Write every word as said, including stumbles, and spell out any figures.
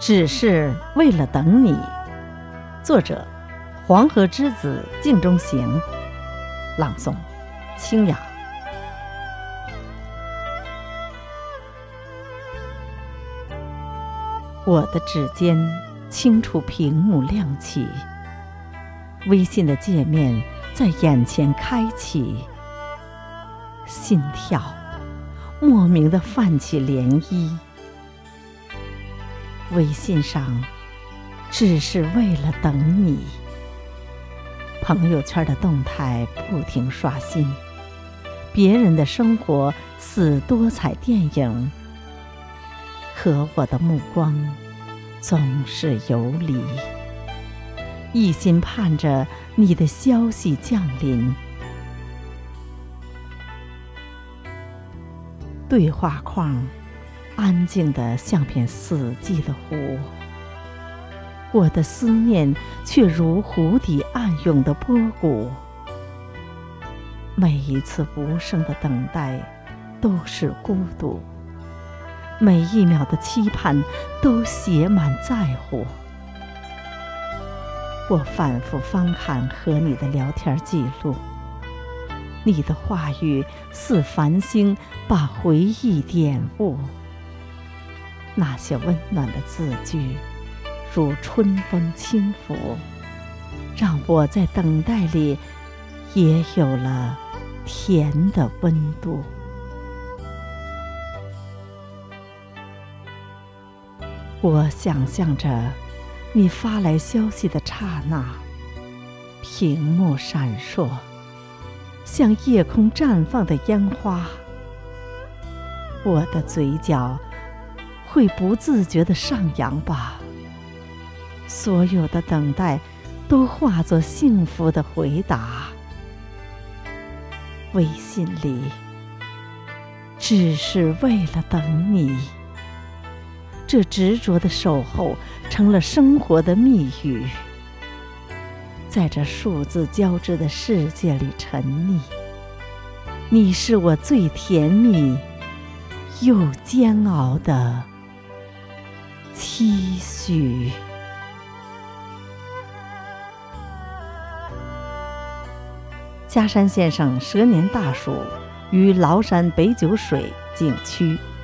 只是为了等你。作者：黄河之子镜中行。朗诵：清雅。我的指尖轻触屏幕亮起，微信的界面在眼前开启，心跳莫名地泛起涟漪。微信上只是为了等你，朋友圈的动态不停刷新，别人的生活似多彩电影，可我的目光总是游离，一心盼着你的消息降临。对话框安静得像片死寂的湖，我的思念却如湖底暗涌的波谷。每一次无声的等待都是孤独，每一秒的期盼都写满在乎。我反复翻看和你的聊天记录，你的话语似繁星，把回忆点悟。那些温暖的字句如春风轻拂，让我在等待里也有了甜的温度。我想象着你发来消息的刹那，屏幕闪烁，像夜空绽放的烟花。我的嘴角会不自觉地上扬吧，所有的等待都化作幸福的回答。微信里只是为了等你，这执着的守候成了生活的密语，在这数字交织的世界里沉溺。你是我最甜蜜又煎熬的期许。嘉山先生蛇年大暑于崂山北九水景区。